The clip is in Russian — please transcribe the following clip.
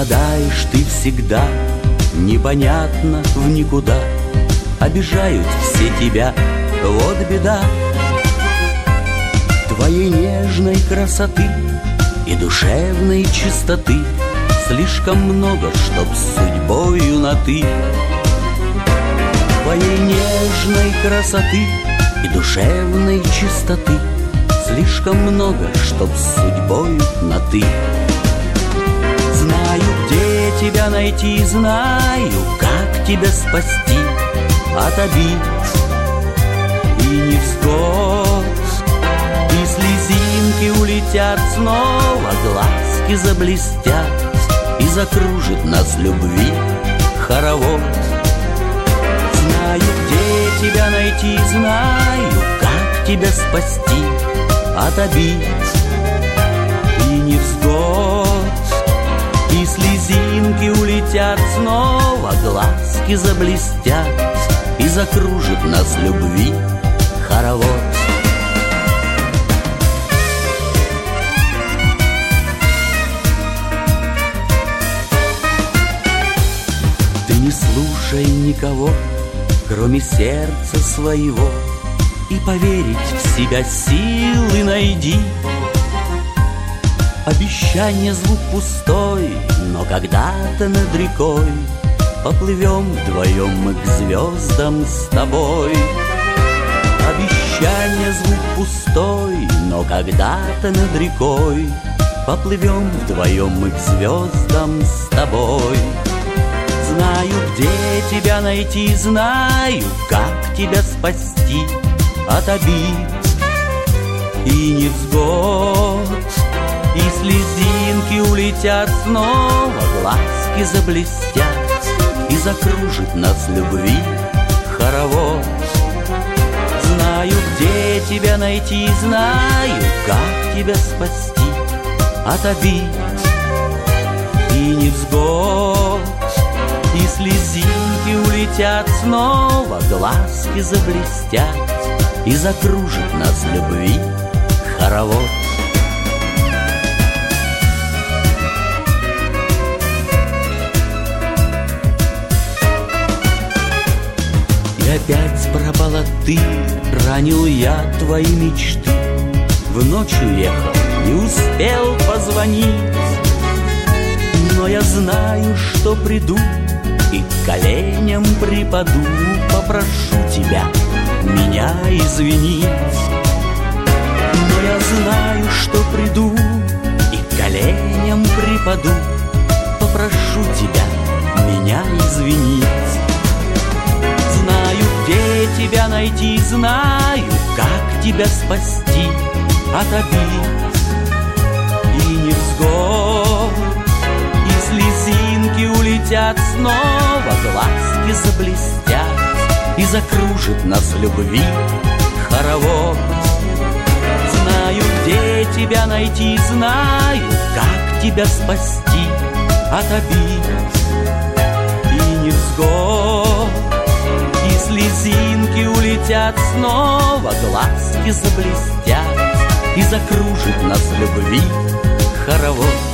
Пропадаешь ты всегда, непонятно в никуда. Обижают все тебя, вот беда. Твоей нежной красоты и душевной чистоты слишком много, чтоб с судьбою на «ты». Твоей нежной красоты и душевной чистоты слишком много, чтоб с судьбою на «ты». Знаю, где тебя найти, знаю, как тебя спасти от обид и невзгод. И слезинки улетят снова, глазки заблестят, и закружит нас любви хоровод. Знаю, где тебя найти, знаю, как тебя спасти от обид и невзгод. И слезинки улетят снова, глазки заблестят, и закружит нас любви хоровод. Ты не слушай никого, кроме сердца своего, и поверить в себя силы найди. Обещание звук пустой, но когда-то над рекой поплывем вдвоем мы к звездам с тобой. Обещание звук пустой, но когда-то над рекой поплывем вдвоем мы к звездам с тобой. Знаю, где тебя найти, знаю, как тебя спасти от обид и невзгод. И слезинки улетят снова, глазки заблестят, и закружит нас любви хоровод. Знаю, где тебя найти, знаю, как тебя спасти от обид и невзгод. И слезинки улетят снова, глазки заблестят, и закружит нас любви хоровод. И опять пропала ты, ранил я твои мечты. В ночь уехал, не успел позвонить, но я знаю, что приду и к коленям припаду, попрошу тебя меня извинить. Но я знаю, что приду и к коленям припаду, попрошу тебя меня извинить. Знаю, где тебя найти, знаю, как тебя спасти от обид и невзгод. И слезинки улетят снова, глазки заблестят, и закружит нас любви хоровод. Знаю, где тебя найти, знаю, как тебя спасти от обид и невзгод. И слезинки улетят снова, глазки заблестят, и закружит нас любви хоровод.